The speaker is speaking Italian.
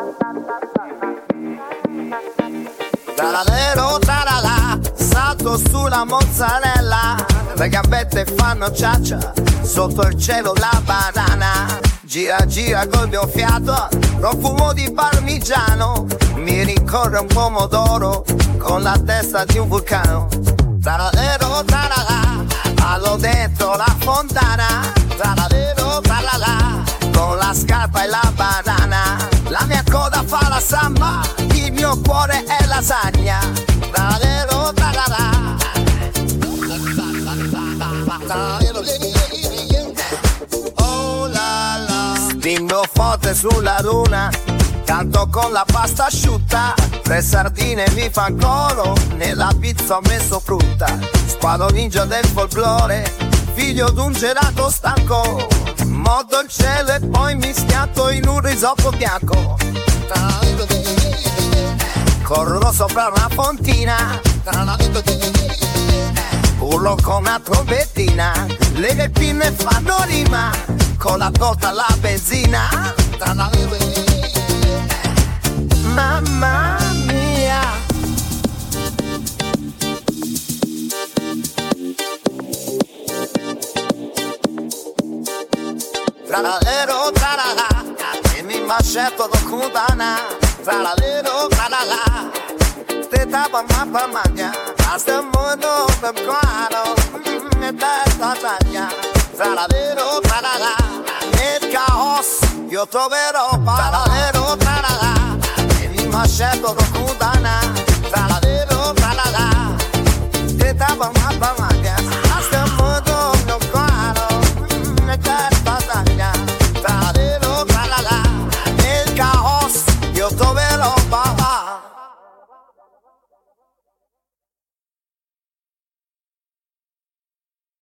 Tralalero tralala, salto sulla mozzarella, le gambette fanno ciaccia, sotto il cielo la banana. Gira gira col mio fiato, profumo di parmigiano, mi ricorre un pomodoro con la testa di un vulcano. Tralalero tralala, ballo dentro la fontana. Tralalero tralala, con la scarpa e la banana. La mia coda fa la samba, il mio cuore è lasagna. Tralalero tralala. Oh la la. Spingo forte sulla luna, canto con la pasta asciutta. 3 sardine mi fan coro, nella pizza ho messo frutta. Squalo ninja del folklore, figlio d'un gelato stanco. Mordo il cielo e poi mi schiatto in un risotto bianco. Corro sopra una fontina, urlo con una trombettina. Le pinne fanno rima, con la torta alla benzina. Mamma mia. Tralalero tralala, e mi macetto do kundana. Tralalero tralala, te tapa mapa magna. Hasta mundo del cuadro, e testa taglia. Tralalero tralala, nel caos io troverò para. Tralalero tralala, e mi macetto do kundana. Tralalero tralala, te tapa mapa magna.